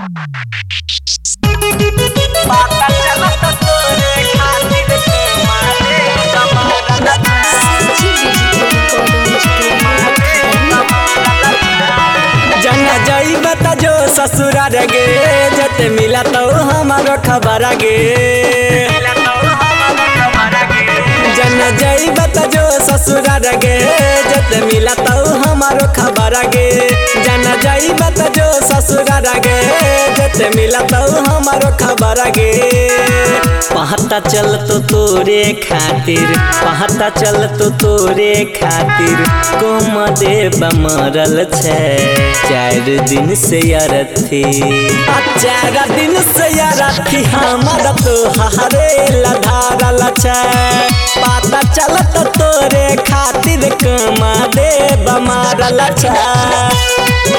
पता चलत तोरे खातिर के मारे जना जाइब त जो ससुरार गे जत मिला तो हमारो खबर गे जना जाइब त जो ससुरार गे जत मिला तो हमारो खबर गे जना जाइब त जो ससुरार गे जत मिला तो हमारो खबर गे पता चल तो तोरे खातिर पता चल तो तोरे खातिर कोम देव मरल छे 4 दिन से यारथी 4 दिन से यारथी हमारा तो हरे लधारल छे पता चल तो तोरे खातिर कोम देव मरल छे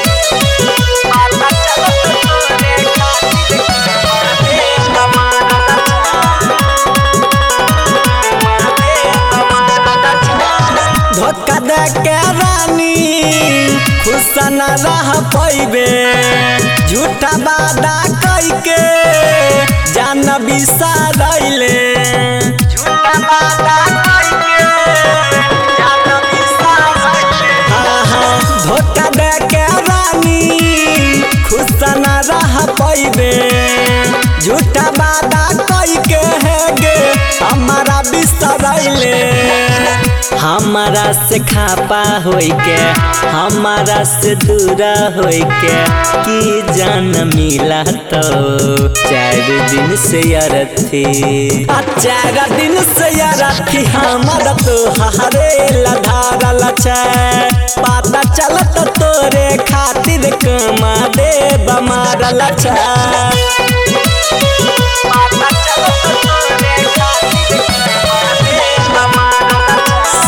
धोखा दे के रानी खुश न रह पैबे झूठा वादा कई के जान बिसरैले झूठा वादा कई के जान बिसरैले धोखा दे के रानी खुश न रह पैबे झूठा वादा कई के है गे हमारा बिसरैले हमारा से खापा होई के हमारा से दूरा होई के की जान मिला तो 4 दिन से यारथी 4 दिन से यारथी हमारा तो हरे लधारल छे पता चलत तोरे खातिर कमा देव मारल छे पता चलत तोरे खातिर कमा देव मारल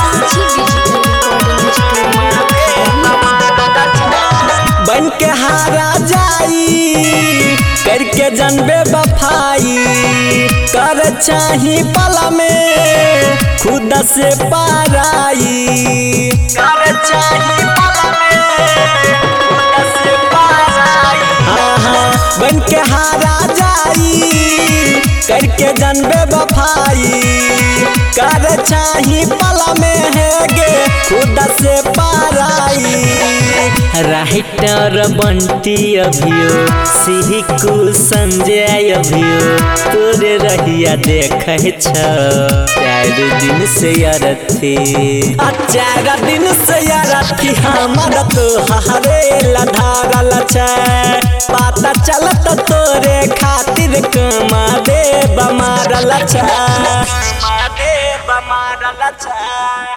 बन के हारा जाई करके जनबे बफाई कर चाही पल में खुद से पाराई कर चाही पल में खुद से पाराई बन के हारा जाई करके जनबे बफाई कर चाही पल में है गे खुद से पाराई राइटर बंटी अभियो सिहिकू संजय अभियो तोरे रहिया देखे छ 4 दिन से यारथी 4 दिन से यारथी हमारा तो हरे लधारल छे पता चलत तोरे खातिर कमा देव मारल छे